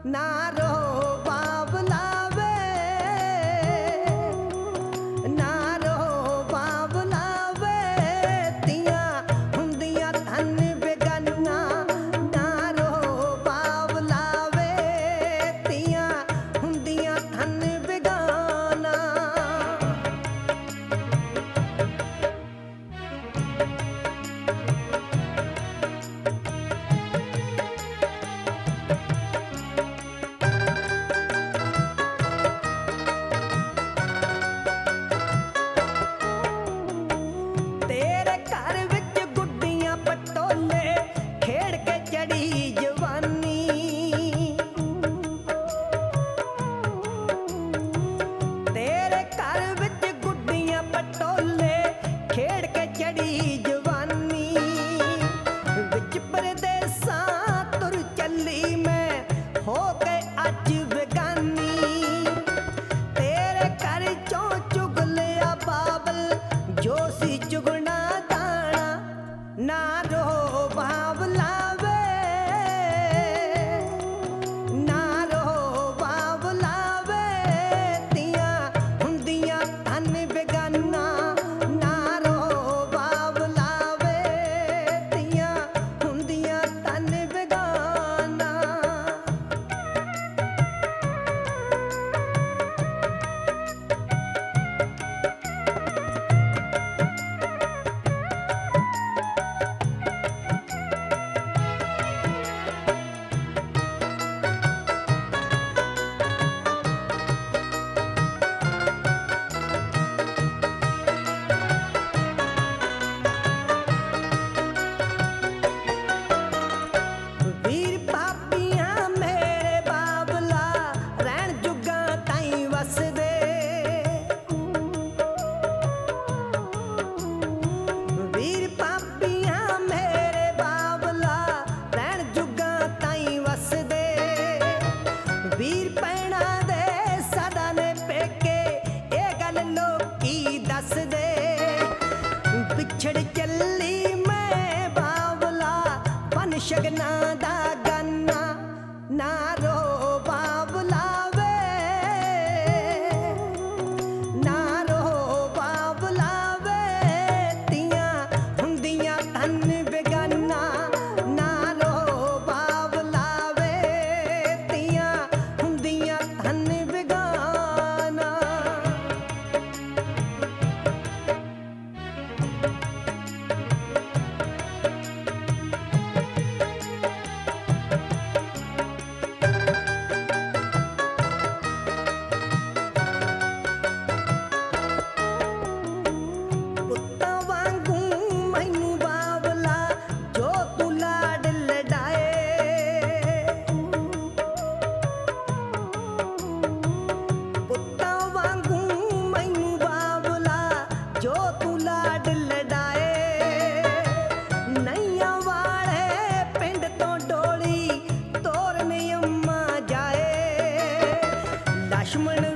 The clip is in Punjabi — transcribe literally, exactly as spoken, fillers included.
ਨਾਰੋ ਬਾਬਲਾ ਵੇ ਨਾਰੋ ਬਾਬਲਾ ਵੇ ਤੀਆਂ ਹੁੰਦੀਆਂ ਧਨ ਬੇਗਾਨਾ ਨਾਰੋ ਬਾਬਲਾ ਵੇ ਤੀਆਂ ਹੁੰਦੀਆਂ ਧਨ ਬੇਗਾਨਾ ਤੇਰੇ ਘਰ ਵਿੱਚ ਗੁੱਡੀਆਂ ਪਟੋਲੇ ਖੇਡ ਕੇ ਚੜੀ ਜਵਾਨੀ ਤੇਰੇ ਘਰ ਵਿੱਚ ਗੁੱਡੀਆਂ ਪਟੋਲੇ ਖੇਡ ਕੇ ਚੜੀ ਜਵਾਨੀ ਵਿੱਚ ਪਰਦੇਸਾਂ ਤੁਰ ਚੱਲੀ ਮੈਂ ਹੋ ਕੇ ਅੱਜ ਬੇਗਾਨੀ ਤੇਰੇ ਘਰ ਚੋਂ ਚੁਗ ਲਿਆ ਬਾਬਲ ਜੋ ਸੀ ਚੁਗਣਾ ਦਾਣਾ ਨਾਰੋ ਬਾਬਲਾ ਵੇ ਨਾਰੋ ਬਾਬਲਾ ਵੇ ਤੀਆਂ ਹੁੰਦੀਆਂ ਧਨ ਬੇਗਾਨਾ ਨਾਰੋ ਬਾਬਲਾ ਵੇ ਤੀਆਂ ਹੁੰਦੀਆਂ ਧਨ ਬੇਗਾਨਾ ਵੀਰ ਪਾਪੀਆਂ ਮੇਰੇ ਬਾਬਲਾ ਰਹਿਣ ਜੁਗਾ ਤਾਈਂ ਵਸਦੇ ਵੀਰ ਪਾਪੀਆਂ ਮੇਰੇ ਬਾਬਲਾ ਰਹਿਣ ਜੁਗਾ ਤਾਈਂ ਵਸਦੇ ਵੀਰ ਪੈਣਾ ਦੇ ਸਦਾ ਨੇ ਪੇਕੇ ਇਹ ਗੱਲ ਲੋਕੀ ਦੱਸਦੇ ਪਿਛੜ ਚੱਲੀ ਮੈਂ ਬਾਬਲਾ ਬਨ ਸ਼ਗਨਾ ਦਾ ਗਾਨਾ ਨਾਰੋ ਬਾਬਲਾ ਵੇ ਨਾਰੋ ਬਾਬਲਾ ਵੇ ਤੀਆਂ ਹੁੰਦੀਆਂ ਧਨ ਬੇਗਾਨਾ ਨਾਰੋ ਬਾਬਲਾ ਵੇ ਤੀਆਂ ਹੁੰਦੀਆਂ ਧਨ ਬੇਗਾਨਾ ਪੁੱਤਾਂ ਵਾਂਗੂ ਮੈਨੂੰ ਬਾਬਲਾ ਜੋ ਤੂੰ ਲਾਡ ਲਡਾਏ ਪੁੱਤਾਂ ਵਾਂਗੂ ਮੈਨੂੰ ਬਾਬਲਾ ਜੋ ਤੂੰ ਲਾਡ ਲਡਾਏ ਨਈਆਂ ਵਾਲੇ ਪਿੰਡ ਤੋਂ ਡੋਲੀ ਤੋਰਨ ਅੰਮਾ ਜਾਏ ਲਛਮਣ